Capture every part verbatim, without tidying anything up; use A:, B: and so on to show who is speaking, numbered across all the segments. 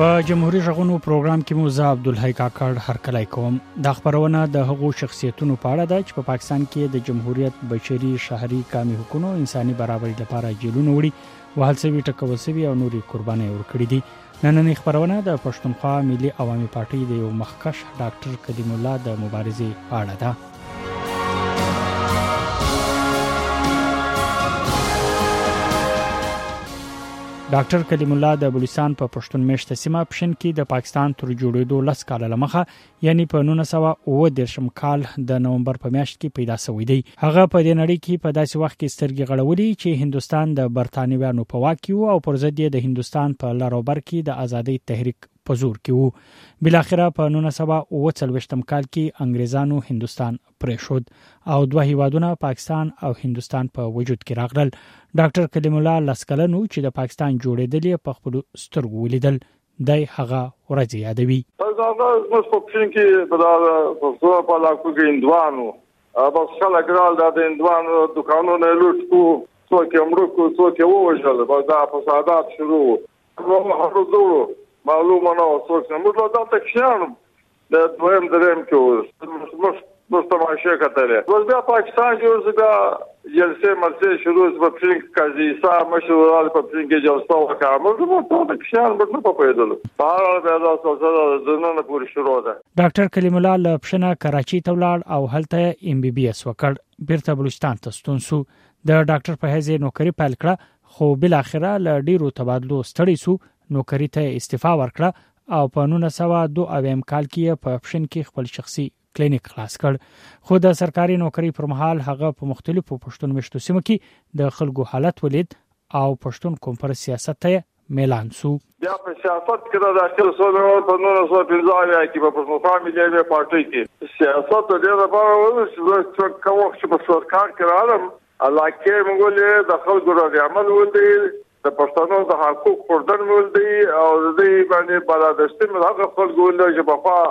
A: په جمهوریت غونو پروګرام کې مو زه عبدالحی کاکړ هرکلی کوم. د خبرونه د هغو شخصیتونو په اړه ده چې په پاکستان کې د جمهوریت بشري شهري کامي حقوقو انساني برابرۍ لپاره جیلونه وړي وهل شوي ټکول شوي او نوري قرباني ورکړي دي. نننۍ خبرونه د پښتونخوا ملي عوامي پارټۍ د یو مخکښ ډاکټر کلیم الله د مبارزې په اړه ده. ډاکټر کلیم الله د بلوچستان په پښتون میشته سیمه پښین کې د پاکستان تر جوړېدو لس کاله لمخه یعنی په نولس سوه اوه دېرشم کال د نومبر په میاشت کې پیدا شوی دی. هغه په دې نړۍ کې په داسې وخت کې سترګې غړولې چې هندستان د برتانویانو په واک کې وو او پر ضد یې د هندستان په لاروبر کې د ازادۍ تحریک په زور کې وو. بلاخره په نولس سوه اوه څلوېښتم کال کې انګریزانو هندستان پرېښود او دوه هیوادونه پاکستان او هندستان په وجود کې راغلل. ډاکټر کلیم الله لس کلن و چې د پاکستان جوړېدل په خپل سترګو ولیدل. دای هغه ورځ یادوي.
B: هغه اوس په پښین کې په دغه په علاقو کې هندوانو په خلک رال د هندوانو دکانونه لوټ کو څوک یې مړ کو څوک یې ووژل. دا فسادات شروع نو هغه دوه معلومه نه اوس موږ دا تکشان د دویم دریم کې اوس مستماشه کتلې. اوس بیا پاکستان جوړ شو جلسه مرسه شروع په پښین کې قاضي صاحب مشورال په پښین کې جلسه وکړه. موږ ته تکشان موږ په پیدل په اړه بیا دا څه د نن پورې شروع ده.
A: ډاکټر کلیم الله له پښنه کراچي ته ولاړ او هلته ایم بي بي اس وکړ. بیرته بلوچستان ته ستون شو. د ډاکټر په حیث نوکری پیل کړه خو بل اخره له ډیرو تبادلو ستړی شو. نوکری ته استعفا ورکړه او په نولس سوه دوه اویا کال کې په پښین کې خپل شخصي کلینیک خلاص کړ. خو د سرکاري نوکری پر مهال هغه په مختلفو پښتون میشتو سیمو کې د خلکو حالت ولید او پښتون کنفرانس سیاست ته میلان شو.
B: بیا په سیاست کې د داخل سولو په نولس سوه پنځه اویا کې په پښتونخوا ملي عوامي پارټۍ کې سیاست د دې لپاره و چې کوم چې په سرکار کې راغلم علاقه موږ د خلکو د عمل ولې د پښتنو د حقوق پردن ولدي او د دې باندې بلادستي ملګر خپل ګول چې په خوا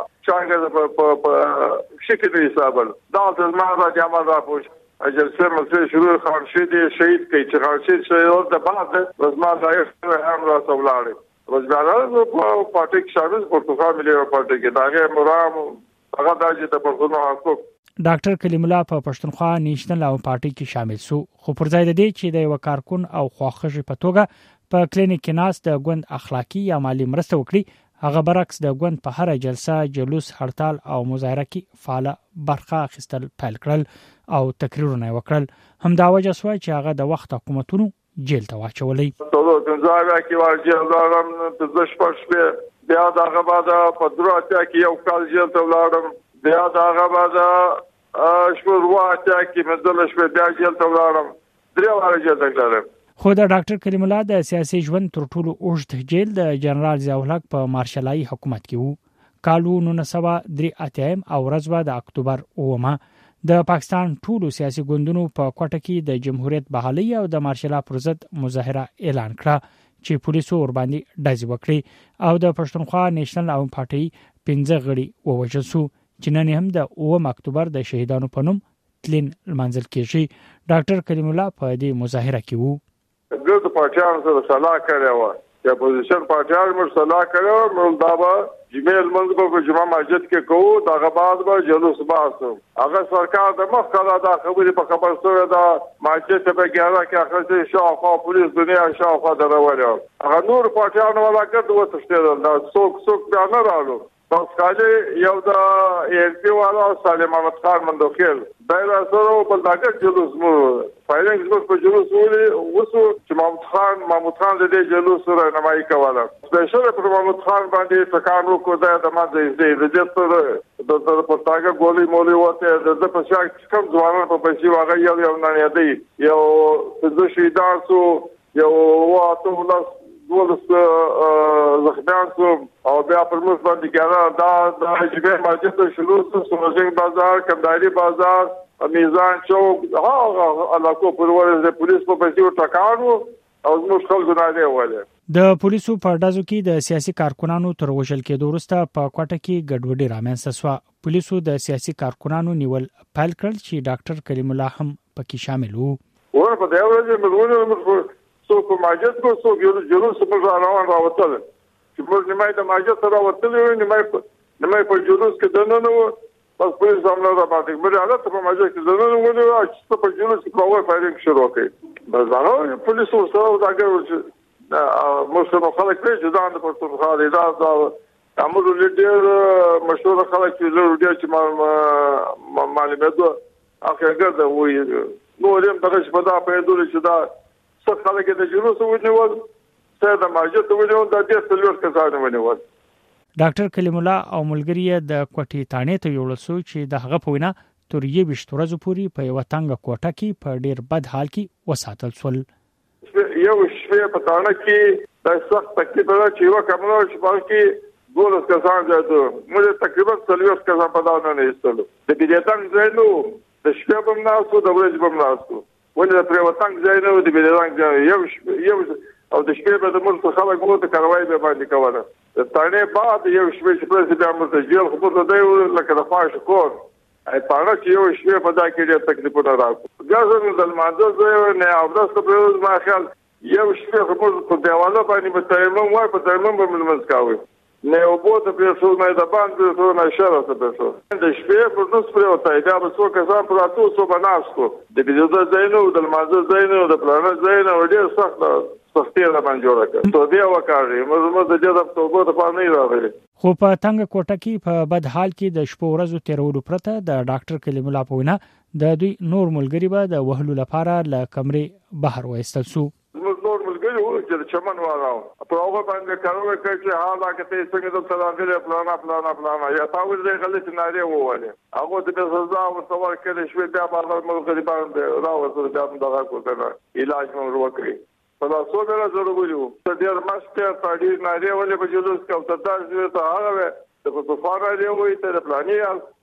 B: څنګه په شکل حساب دا د ما د جامه را پوش اجازه مې شروع خارشي دي شهید کی چې خارشي شهید د بعد د ما ځای هم را سولاړي وزګارانو په پارټي کې شامل پورتوګال ملي پارټي کې داغه مرام هغه د د پښتنو حقوق.
A: ډاکټر کلیم الله په پښتونخوا نیشنل عوامي پارټي کې شامل شو خو پر ځای د دې چې د یو کارکون او خواخوږي په توګه په کلینیک کې ناس د ګوند اخلاقی یا مالی مرسته وکړي هغه برعکس د ګوند په هر جلسه جلوس هړتال او مظاهره کې فعال برخه اخیستل پیل کړل او تقریرونه وکړل. همدا وجه شو چې هغه د وخت حکومتونو جیل ته واچولې.
B: ټول ځای کې ورجه دارم په ځشپښ بیا دغه بعد په دروازه کې یو کال جیل ته ولاړم. بیا دغه بعد شپږ واته کې مزل شپې بیا جیل ته ولاړم. درې واره جیل ته ولاړم.
A: خو د ډاکټر کلیم الله د سیاسي ژوند تر ټولو اوږد جیل د جنرال ضیاء الحق په مارشالایي حکومت کې وو. کالو نولس سوه درې اتیا او ورځ د اکتوبر اومه د پاکستان ټولو سیاسي ګوندونو په کوټه کې د جمهوریت بحالي او د مارشالا پر ضد مظاهره اعلان کړه چې پولیسو ور باندې ډزې وکړي او د پښتونخوا نیشنل عوامي پارټۍ پنځه غړي ووژل شو چې نن هم د اووم اکتوبر د شهیدانو په نوم تلین لمانځل کېږي. ډاکټر کلیم الله په دې مظاهره کې وو.
B: ګرد پارټیانو سره صلاح کړې و چې اپوزیشن پارټیانو مر صلاح کړو مر دا به جمیل منځ په جمعه مسجد کې کوو دغه بعد به جلوس باسو. هغه سرکار د مخ کړه دا خبرې په خبر سره دا مسجد په ګیاره کې اخر شاوخوا پولیس دنیا شاوخوا درولو. هغه نور پارټیانو ولا ګرد وتښتېدل دا څوک څوک بیا نه رالو. بس کاله یو د ای پی والا سالم احمد خان مندوخیل دایره سره په دغه جلوس مو فایلینګ زموږ په جلوس ولې وسو چې محمود خان محمود خان د دې جلوس سره نمایي کوله. سپیشل پر محمود خان باندې تکان وکړ د ماده دې د دې سره د پټاګه ګولې مولې وته د په شاک کم ځوانان په پیسې واغې یو یو نه یادې یو د شهیدان سو یو واته ولس ولس زخمیان سو او بیا پر موږ باندې کېږي دا د جبه مسجد شروع سو سوژنګ بازار کندهاري بازار میزان چوک هغه علاقو پر ورځ پولیس په پیسې ټکانو او موږ خلک نه دی وله.
A: د پولیسو په ډزو کې د سیاسي کارکونانو تر وژل کېدو وروسته په کوټه کې ګډوډي رامنځته شوه. پولیسو د سیاسي کارکونانو نیول پیل کړل چې ډاکټر کلیم الله هم پکې شامل وو.
B: ور په دا ورځ موږ څو په مسجد کو څو جلوس په روان راوتل چې موږ نیمه د ماجد سره وتلو نیمه نیمه په جلوس کې دننه وو بس پولیس عمله را باندې مې حالت په ماجد کې دننه وو چې په جلوس کې په فایرینګ شروع کړ بس هغه پولیس سره راغی مسلمان خلک چې دا د پښتونخوا دا دا امر لیډر مشهور خلک چې ضروري چې ما معلومات اخر ګرځي وي نو ریم دغه په دا په دول چې دا څه خلک د جلوس ونیول څه د ماجد ونیول د دې څلور کسان ونیول
A: ډاکټر کلیم الله او ملګری د کوټې تانې ته یوړل سو چې د هغه په وینا تر یوه ویشت ورځې پورې په یو تنګ کوټه کې په ډیر بد حال کې وساتل شول
B: یو شپه په تانه کې د سخت تکلیف را چې یو کومه چې باقي ګولس کسان ځاتو موږ تقریبا څلور کسان په داونه نه ایستلو د بیرتنګ ځای نو د شپه په ناسو د ورځې په ناسو ولې د پریوتنګ ځای نو د بیرتنګ ځای یو یو او د شپې په د ملک خلک وو ته کاروای به باندې کوله د تانه بعد یو شپه چې پرځ بیا موږ ته جیل خو ته دی لکه د خواش کور ای پاره چې یو شپه په دا کې ډېر تکلیفونه راغلل بیا زموږ د مانځه ځای نه اورسته په ما خیال یو شپه خو په دیواله باندې په تایمم وای په تایمم به موږ کاوه نه او بو ته په څو نه د باندې څو نه شره ته په څو د شپې په نس پر او تای دا به څو کسان پر اتو څو بناستو د بيزو زینو د مانځه زینو د پلان زینو ډېر سخت سختي را باندې جوړه کړ ته بیا وکړې موږ د دې د توبه په پام نه راغلي
A: خو په تنګ کوټه کې په بد حال کې د شپو ورځو تیرولو پرته د ډاکټر کلیم الله په وینا د دوی نور ملګری به د وهلو لپاره له کمرې بهر وایستل شو
B: نور ملګری وو چې چمن واراو په هغه باندې کاروي چې حالا کې ته څنګه د تلاغله پلانا پلانا پلانا یا تاسو دې غلط ناري وواله هغه د سزا او تصور کړي شوی بیا باندې ملګری باندې راوځي بیا دغه کوته علاج مو وکړي په تاسو سره ضروري ته ډیر ماسته پاډي ناري ولې په جلوس کې او تاسو ته هغه د په فارا دی وي ته پلاني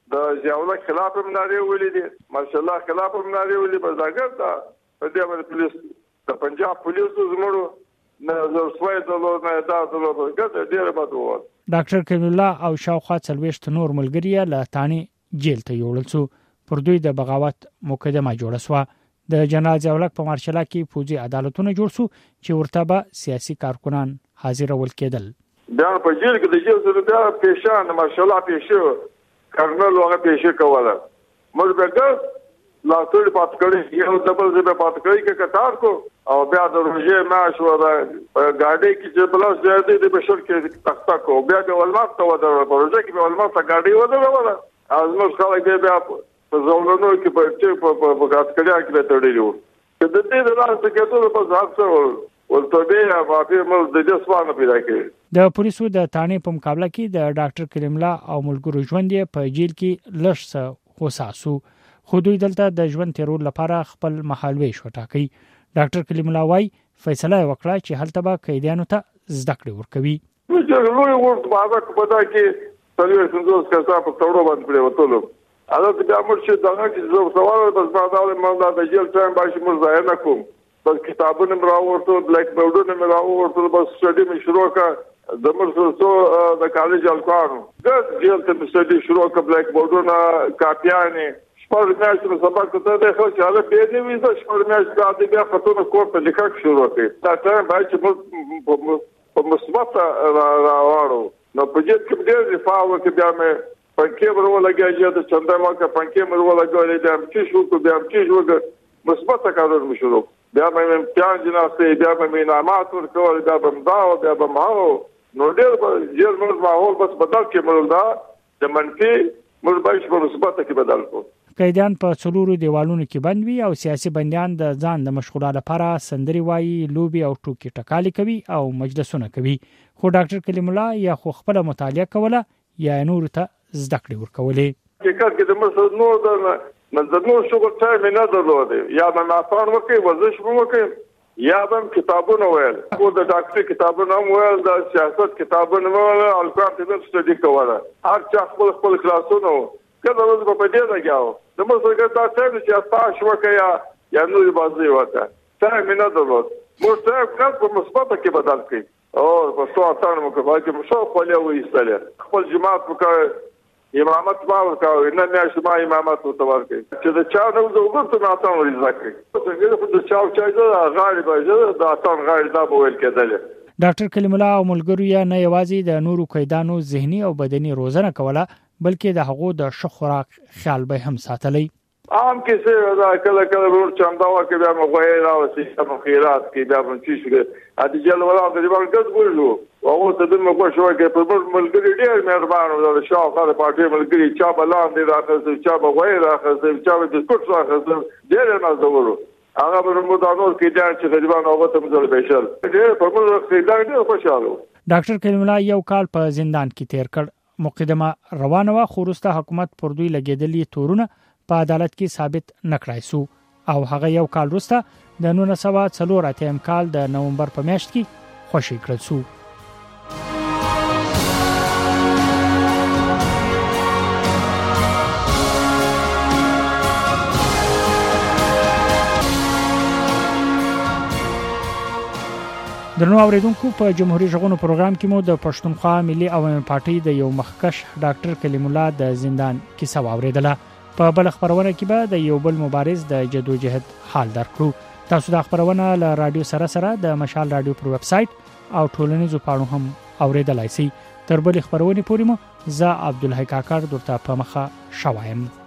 B: د ځاوله خلاف هم ناري ولې دي ماشاءالله خلاف هم ناري ولې په ځاګر دا په دې باندې پولیس د پنجاب پولیس زموږ نه زوسوي د لور نه دا د لور ګټه ډیره بده و
A: ډاکټر کلیم الله او شاوخوا څلويشت نور ملګری له تانې جیل ته یوړل شو پر دوی د بغاوت مقدمه جوړه شو د جنرال ضیاءالحق په مارشلا کې فوجي عدالتونه جوړ شو چې ورته به سیاسي کارکونان حاضر ول کېدل
B: بیا په جیل کې د جیل سره بیا پیشان ماشاءالله پیشو کرنل هغه پیشو کوله موږ به ګر لا ټول پات کړی یو ډبل زبه پات کړی کې کتار کو او بیا د روزه معاش و دا ګاډي کې چې بلاس زیاتې د بشر کې تخته کو بیا د ولمات ته ودرول پروژه کې په ولمات ته ګاډي ودرول از موږ خلک بیا په ځوانانو کې په چې په په کاتکړیا کې به تړلو چې د دې د لاسه کې ټول په ځاب سره ولته بیا په موږ د دې سوال پیدا کړ
A: د پولیسو د تانې په مقابله کې د ډاکټر کلیم الله او ملګرو ژوند په جیل کې لږ څه خوساسو خو دوی دلته د ژوند تیرول لپاره خپل محالوي شو ټاکي ډاکټر کلیم الله وايي فیصله وکړه چې هلته به قیدیانو ته زده کړې ورکوي
B: چې لوی ورته باندې په دا کې څلور څنګه څه په تړو باندې وته اته بیا موږ چې دا چې زه سوال بس ما دا ما د جیل ټایم باندې موږ ځای نه کوم بس کتابونه مې راوړل بلیک بورډونه مې راوړل بس سټډي مې شروع کړ د موږ څو د کالج الکانو د جیل ته مې سټډي شروع کړ بلیک بورډونه کاپیانې شپږ میاشتې سبق ته د خو چې هغه پیډي وي د شپږ میاشتې بعد بیا خطونه کور ته لیکل شروع کړ دا ټایم باندې چې په مثبت راوړو نو په دې کې ډېر دفاع وکړ بیا مې پنکې ورو لګیا چې چنده ما کا پنکې ورو لګولې د امچ شو کو د امچ شو مثبت کارونه مشورو بیا مې امتحان جناسته بیا مې انعامات ورکول بیا به مداو بیا به ماو نو ډېر به ډېر موږ ماحول بس بدل کې موږ دا د منفي موږ به په مثبت کې بدل کو
A: قیدیان په څلورو دیوالونو کې بند وي او سیاسي بندیان د ځان د مشغوله لپاره سندري وایي لوبي او ټوکی ټکالي کوي او مجلسونه کوي خو ډاکټر کلیم الله یا خو خپل مطالعه کوله یا نور ته زده کړې ورکولې
B: چې کله د مسل نور د نظر شغل ټایم نه درلوده یا ما مافان وکي ورزش مو وکي یا هم کتابونه ویل خو د ډاکټر کتابونه ویل د سیاست کتابونه ویل الکوام ته سټډي کوله هر چا خپل خپل کلاسونه کله ورځ په دې راګاو د مسل ګټه څه چې تاسو وکیا یا نور بازي وته ټایم نه درلود مو څه کله په مثبت کې بدل کړي او په څو اتانو مو کوي چې مشو خپل یو ایستل خپل جماعت وکړي امامت ما ورکاوه نه میاشت ما امامت ورته ورکړي چې د چا نه وګورته ما تاسو ورزکه څنګه په د چا چا د غاړي باندې د اتان غاړي دا بویل کېدل
A: ډاکټر کلیم الله او ملګرو یې نه یوازې د نورو قیدانو ذهني او بدني روزنه کوله بلکې د هغو د ښه خوراک خیال به هم ساتلی.
B: عام کې څه دا کله کله ور چاندا وا کې بیا مغوي راوسی په خیرات کې بیا په چی شو ا دې جل ولا د دې باندې ګورلو او ته د مګو شو کې په بل ملګری ډیر مهربان او د شاوخه د پارټي ملګری چا بلان دی راخص چا بغوي راخص چا د سپورت راخص ډیر نه زورو هغه په مدانو کې دا چې غریبان او ته مزل بشل ډیر په موږ کې دا ډیر خوشاله.
A: ډاکټر کلیم الله یو کال په زندان کې تیر کړ. مقدمه روانه وا خورسته حکومت پر دوی لګیدلې تورونه په عدالت کې ثابت نکړای سو او هغه یو کال وروسته د نولس سوه څلور اتیا کال د نومبر په میاشت کې خوشی کړل سو. درنو اوریدونکو په جمهوریت ژغورنو پروګرام کې مو د پښتونخوا ملي عوامي پارټي د یو مخکش ډاکټر کلیم الله د زندان کیسه واوریدله. په بل خبرونه کې به د یو بل مبارز د جدوجہد حال درکړو. تاسو د خبرونه له رادیو سره سره د مشال رادیو پر ویب سټ او ټولنیزو پاڼو هم اوریدلای شئ. تر بل خبرونه پورې مو زه عبدالحی کاکړ درته په مخه شوایم.